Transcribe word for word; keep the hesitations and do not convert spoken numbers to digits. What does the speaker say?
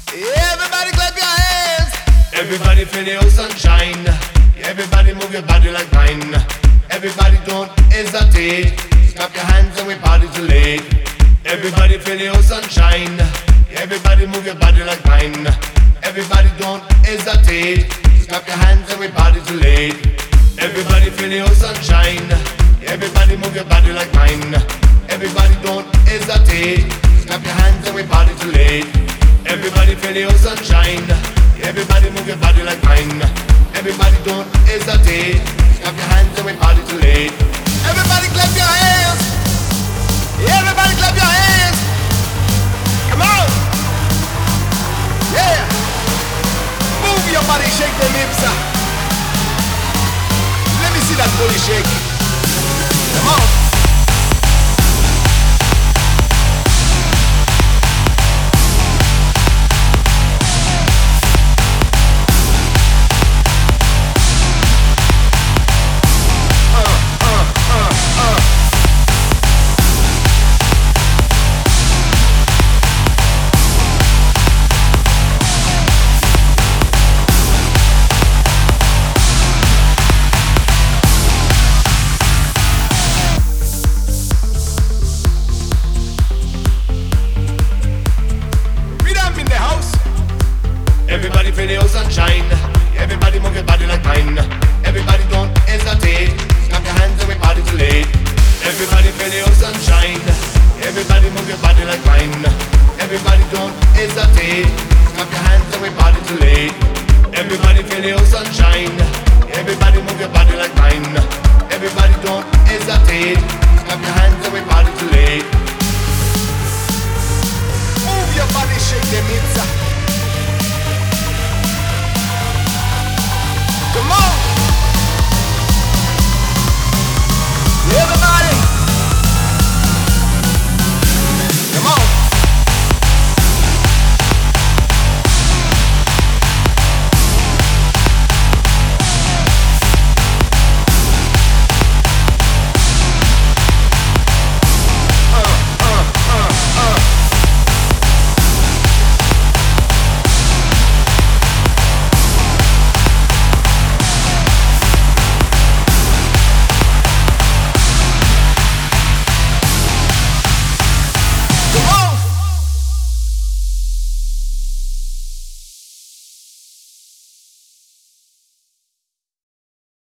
Everybody clap your hands. Everybody feel the sunshine. Everybody move your body like mine. Everybody don't hesitate. Clap your hands and we party till late. Everybody feel the sunshine. Everybody move your body like mine. Everybody don't hesitate. Clap your hands and we party till late. Everybody feel the sunshine. Everybody move your body like mine. Everybody don't hesitate. Clap your hands and we party till late. Everybody feel the sunshine. Everybody move your body like mine. Everybody don't hesitate. Clap your hands and we party till late. Everybody clap your hands. Everybody clap your hands. Come on. Yeah. Move your body, shake them hips. Let me see that body shake. Come on. Everybody feel the sunshine. Everybody move your body like mine. Everybody don't hesitate. Clap your hands and we party till late. Everybody feel the sunshine. Everybody move your body like mine. Everybody don't hesitate. Clap your hands and we party till late. Everybody feel the sunshine. Everybody move your body like mine. Everybody don't hesitate. Clap your hands and we party